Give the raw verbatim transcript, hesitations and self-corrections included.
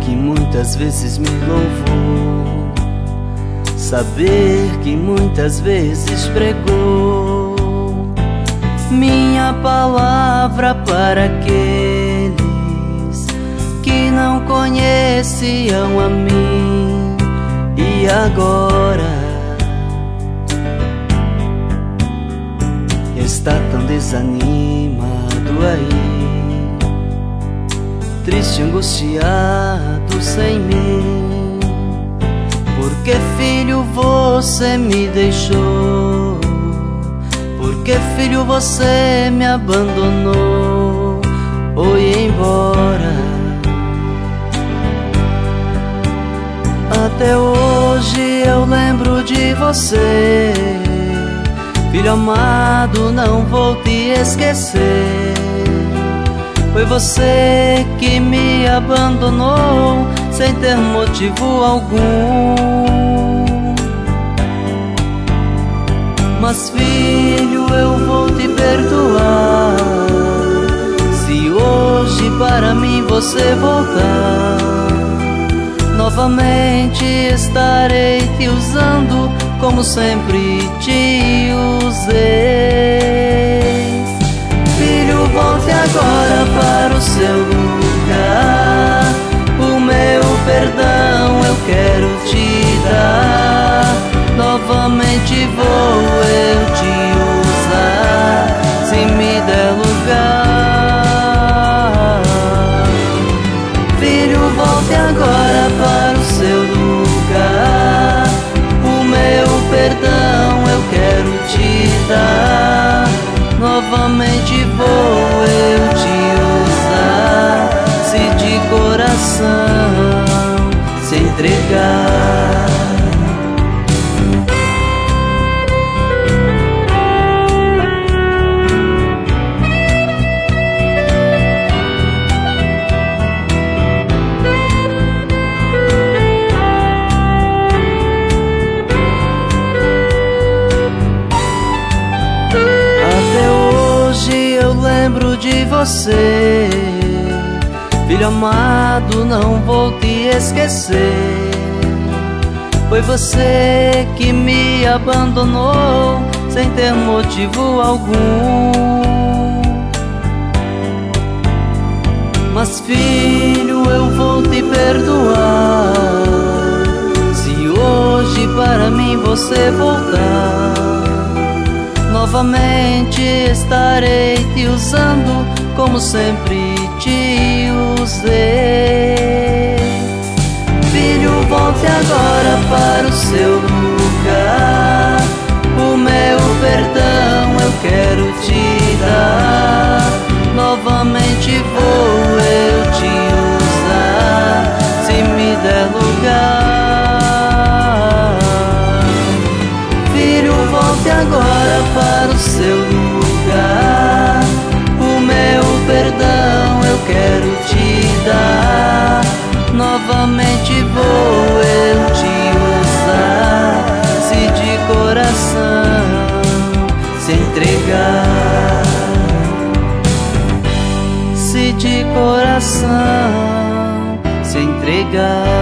que muitas vezes me louvou, saber que muitas vezes pregou minha palavra para aqueles que não conheciam a mim. E agora está tão desanimado aí, triste, angustiado sem mim. Porque, filho, você me deixou? Porque, filho, você me abandonou? Foi embora. Até hoje eu lembro de você, filho amado, não vou te esquecer. Foi você que me abandonou sem ter motivo algum. Mas, filho, eu vou te perdoar se hoje para mim você voltar. Novamente estarei te usando como sempre te usei. Filho, volte agora para o seu lugar. O meu perdão eu quero te dar. Novamente vou eu te usar, se me der lugar. Filho, volte agora para o seu lugar. O meu perdão eu quero te dar. Novamente vou eu te usar, se de coração se entregar. Lembro de você, filho amado, não vou te esquecer. Foi você que me abandonou sem ter motivo algum. Mas, filho, eu vou te perdoar se hoje para mim você voltar. Novamente estarei te usando como sempre te usei. Filho, volte agora para o seu lugar. O meu perdão eu quero te dar. Novamente vou eu te usar, se me der lugar. Filho, volte agora para o seu lugar. O meu perdão eu quero te dar. Novamente vou eu te usar, se de coração se entregar. Se de coração se entregar.